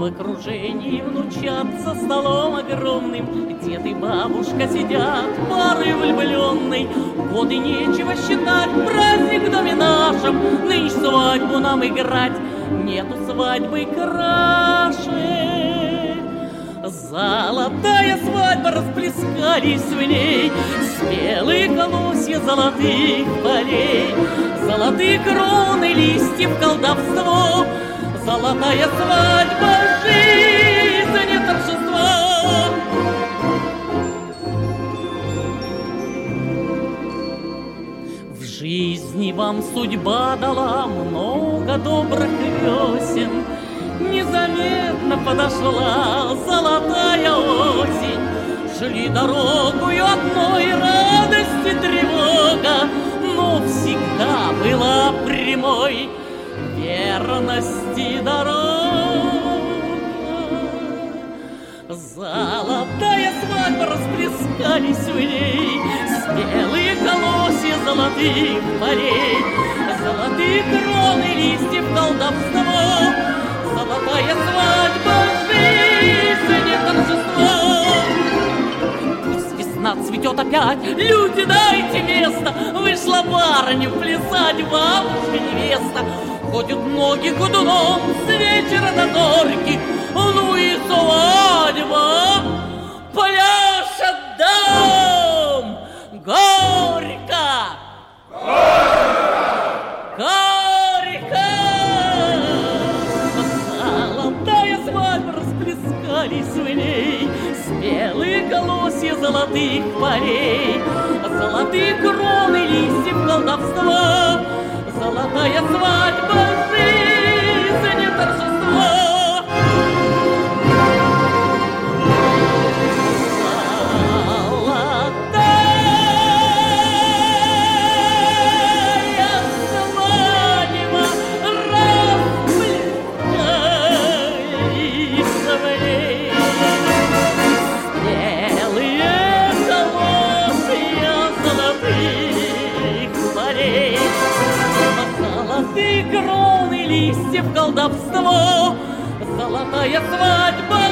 окружении внучат за столом огромным дед и бабушка сидят, пары влюбленной. Годы нечего считать, праздник в доме нашем, нынче свадьбу нам играть, нету свадьбы краше. Золотая свадьба, расплескались в ней спелые колосья золотых полей, золотые кроны листьев, колдовство. Золотая свадьба, жизнь, торжество. В жизни вам судьба дала много добрых весен, незаметно подошла золотая осень. Шли дорогою одной радости тревога, но всегда была прямой верности дорога. Золотая свадьба, расплескались в ней спелые колосья золотых полей, золотые кроны листьев, колдовство. Золотая свадьба, жизнь, торжество. Пусть весна цветет опять, люди, дайте место. Вышла барыня плясать, бабушка невеста. Ходят ноги ходуном с вечера до зорьки, ну и свадьба пляшет дом. Горько! Горько! Золотая свадьба, расплескались в ней спелые колосья золотых полей, золотые кроны листьев, колдовства. Золотая свадьба, жизнь, торжество. Кроны листьев, колдовство. Золотая свадьба,